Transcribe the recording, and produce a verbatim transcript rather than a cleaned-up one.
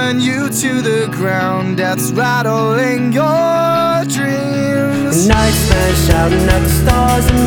burn you to the ground. Death's rattling your dreams. Nightmares shouting at the stars and